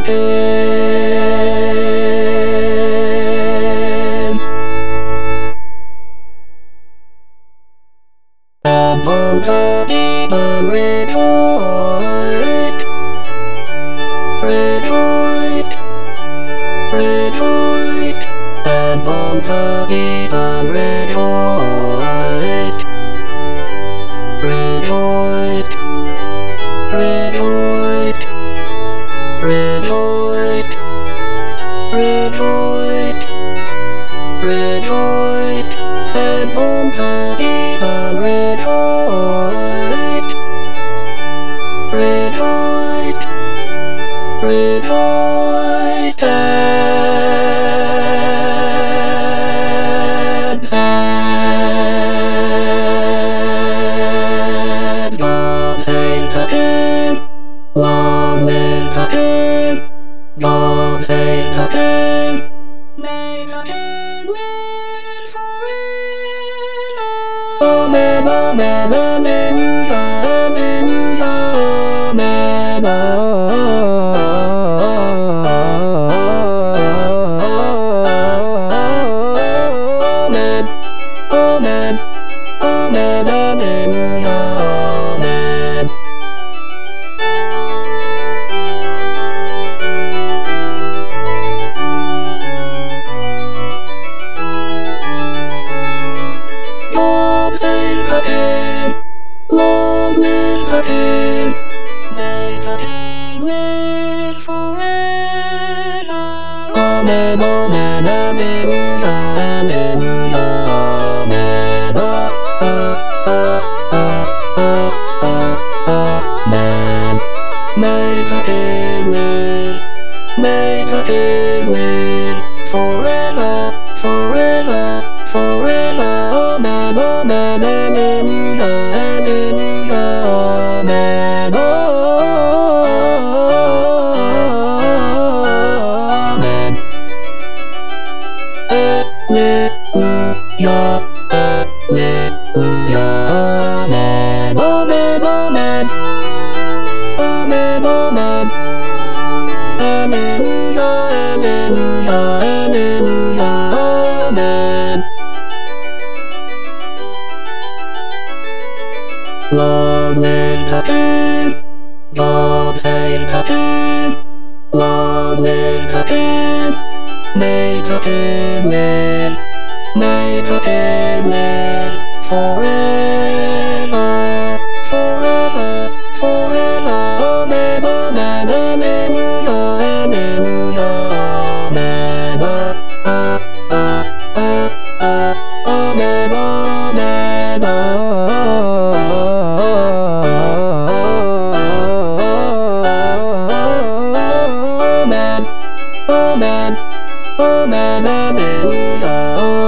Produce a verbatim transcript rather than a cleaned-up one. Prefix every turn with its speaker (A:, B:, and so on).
A: again. And on the even rejoice, rejoice, rejoice, and on the even rejoice, rejoice, rejoice, rejoice, rejoice, rejoice, and on the even rejoice, rejoice, rejoice, and and God save the king, long live the king, God save the king, may the king live forever. Amen, amen, alleluia, alleluia, amen, amen, amen, amen, alleluia, amen. God save the king, long live the king, may the king live forever. Amen, amen, alleluia, alleluia, amen, ah, ah, ah, ah, ah, ah, amen. May the king live, may the king live forever, forever, forever. Amen, amen, alleluia, alleluia, amen, amen. Alleluia, alleluia, amen, amen, amen, amen, amen. Alleluia, alleluia, alleluia, amen. Long live the king, God save the king, long live the king, may the king live, may the king live forever, forever, forever. Amen, amen, alleluia, alleluia, amen, ah, ah, ah, ah, ah, amen, amen, ah. Amen, amen, alleluia,